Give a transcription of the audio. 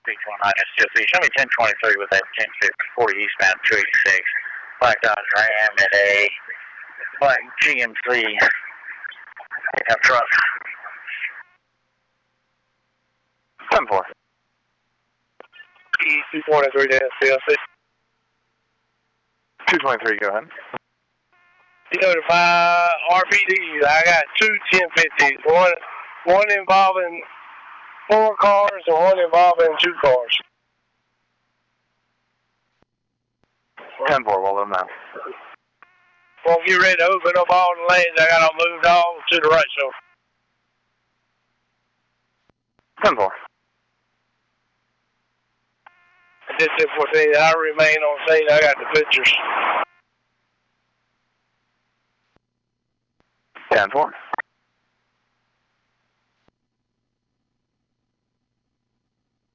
Show me 1023 with that 1040 eastbound 286. Black Dodge Ram at a black GMC pickup truck. 10-4. E223 to SCLC. 223, go ahead. Notify RPD. I got two 1050s. One involving 4 cars and one involving 2 cars. 10-4, we'll let them know. Well, get ready to open up all the lanes. I got them moved all to the right shoulder. 10-4. This is 14. I remain on scene. I got the pictures. 10-4.